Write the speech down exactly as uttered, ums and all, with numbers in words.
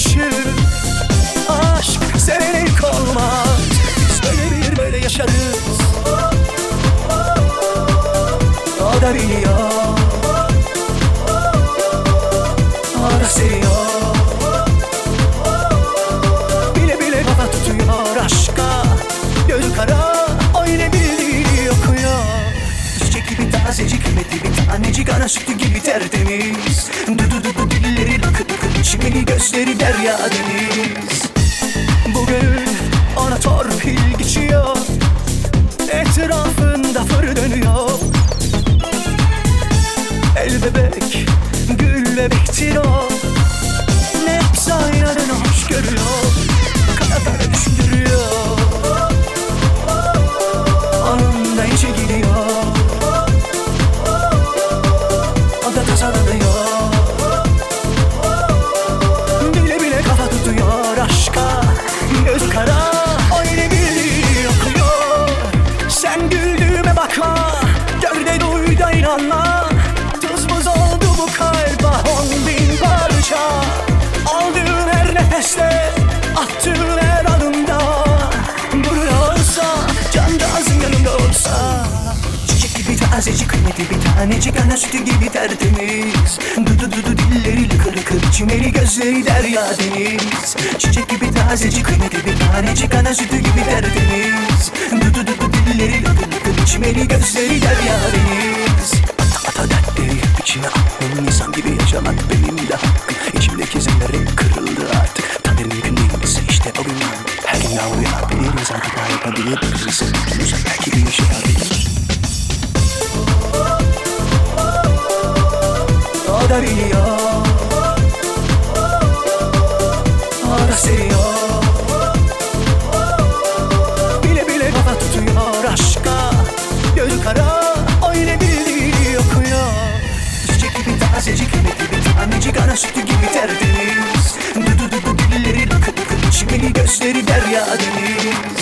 alışır. Aşk severek olmaz, biz böyle bir böyle yaşarız. O da biliyor, o da seviyor. Bile bile kafa tutuyor aşka, gözü kara, o yine bildiğini okuyor. Çiçek gibi tazecik, kıymetli bir tanecik, ana sütü gibi tertemiz. Dudu dudu dilleri lıkı lıkı, çimeni gözleri derya deniz. Bugün ona torpil geçiyor, etrafında fır dönüyor. El bebek, gül bebektir o, nefs aynadın hoş görüyor, kara kara düşündürüyor. Onun da içi gidiyor, o da tasalanıyor. Bile bile kafa tutuyor aşka, göz kara, o yine bildiğini okuyor. Sen güldüğüme bakma, gör de duy da inanma. Tuz buz oldu bu kalp, ah on bin parça. Aldığın her nefeste, attığın her adımda. Burada olsa, cancağızın yanında olsa. Çiçek gibi tazecik, kıymetli bir tanecik, ana sütü gibi tertemiz. Dudu dudu dilleri lıkır lıkır, çimeri gözleri derya deniz. Çiçek gibi tazecik, kıymetli bir tanecik, ana sütü gibi tertemiz. Dudu dudu dilleri lıkır lıkır, çimeri gözleri derya deniz. Ata ata dertleri içine attım, insan gibi yaşamak benim de hakkım. İçimdeki zemlerim kırıldı artık, tabii mümkün değilse işte o gün var. Her gün yağmur yağabilir, insan hata yapabilir. Kızılsın, olursa belki bir işe yarayabilir. O da biliyor, o da seviyor. Bile bile kafa tutuyor aşka, gözü kara, o yine bildiğini okuyor. Çiçek gibi tazecik, kıymetli bir tanecik, ana sütü gibi tertemiz. Dudu dudu dilleri lıkı lıkı, çimeni gözleri derya deniz.